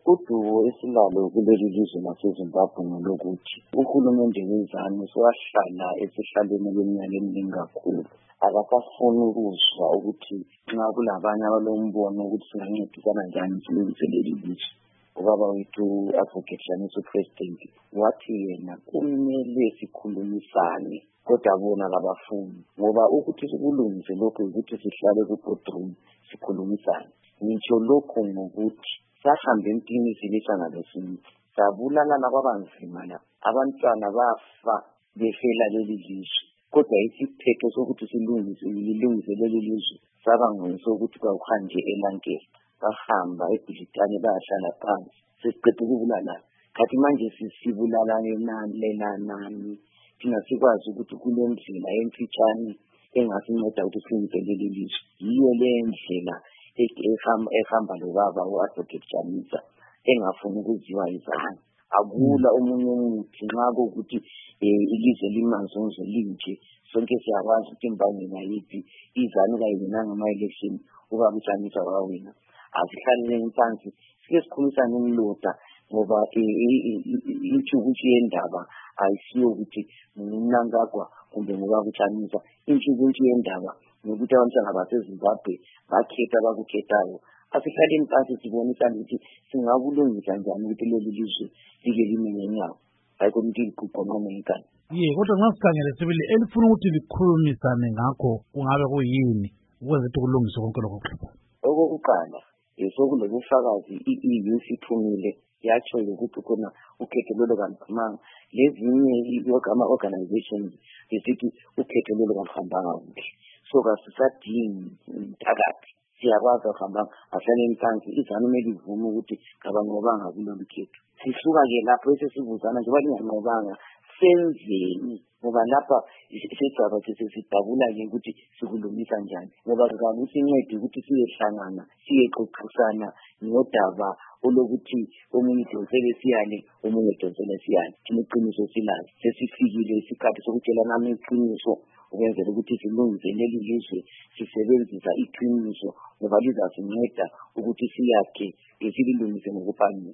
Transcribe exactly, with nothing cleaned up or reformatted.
Udumo esilalo kuleli lizwe laseZimbabwe nolokuthi uhulumende wezanu sowahlala esihlalweni kweminyaka eminingi kakhulu. Akasafuni ukuzwa ukuthi nxa kulabanye abalombono ukuthi singancedisana njani silungise leli lizwe. Ubaba wethu Advocate Shaniso President wathi yena kumele sikhulumisane kodwa bona kabafuni, ngoba ukuthi sikulungise lokho ukuthi sihlale ku-boardroom sikhulumisane. Ngitsho lokho ngokuthi sahambe empini silishana lesinye, sabulala kwabanzima la, abantwana bafa befela leli lizwe. Kodwa isiphetho sokuthi silungise ilungise leli lizwe saba ngoyise ukuthi kawuhanje elankela, bahamba eBhilitane bayahlala phansi sesiqede ukubulala. Kathi manje sisibulalane nani thina sikwazi ukuthi kulendlela emfitshane engasinceda ukuthi silungise leli lizwe. Yiyo le ndlela ehamba lobaba u-Advocate Shaniso engafuni ukuziwa izanu. Akula omunye umuntu nxa kokuthi ilizwe limanzonzo linje, sonke siyakwazi ukuthi imbangela yiphi, izanu kayinanga ama-election ubaba uShaniso wawina. Asihlaleni phansi sike sikhulumisane umloda, ngoba intshukutshu yendaba ayisiyo ukuthi Mnangagwa kumbe ngobaba uShaniso. Intshukutshu yendaba nokuthi abantwana baseZimbabwe bakhetha abakukhethayo. Asihlaleni phansi sibonisane ukuthi singakulungisa njani ukuthi leli lizwe like lime ngenyawo, hayi komuntu iguqo noma inkani. Ye, kodwa nxa sikhangele sibili elifuna ukuthi likhulumisane ngakho kungabe kuyini ukuze ukuthi kulungiswe konke lokho kuhlupha? Okokuqala, sokulobufakazi i-youth ithumile yatsho ukuthi khona ukhetho lolo kaluphumanga. Lezinye ama-organizations zisithi ukhetho lolo kaluhambanga kuhle. So kasisadingi umthakathi, siyakwazi ukuhamba ahlale phansi, izanu kumele ivume ukuthi kabanqobanga kulolu khetho. Sisuka-ke lapho esesibuzana njengoba linganqobanga senzeni, ngoba lapha sigaba sesidabula-ke ukuthi sikulungisa njani, ngoba kakusincede ukuthi siyehlangana siyexoxisana ngodaba olokuthi omunye idonsele siyane omunye idonsele siyane. Thina iqiniso silazi, sesifikile isikhathi sokutshelana iqiniso ukwenzela ukuthi silungise leli lizwe sisebenzisa iqiniso, ngoba lizasinceda ukuthi siyakhe sililungise ngokufanele.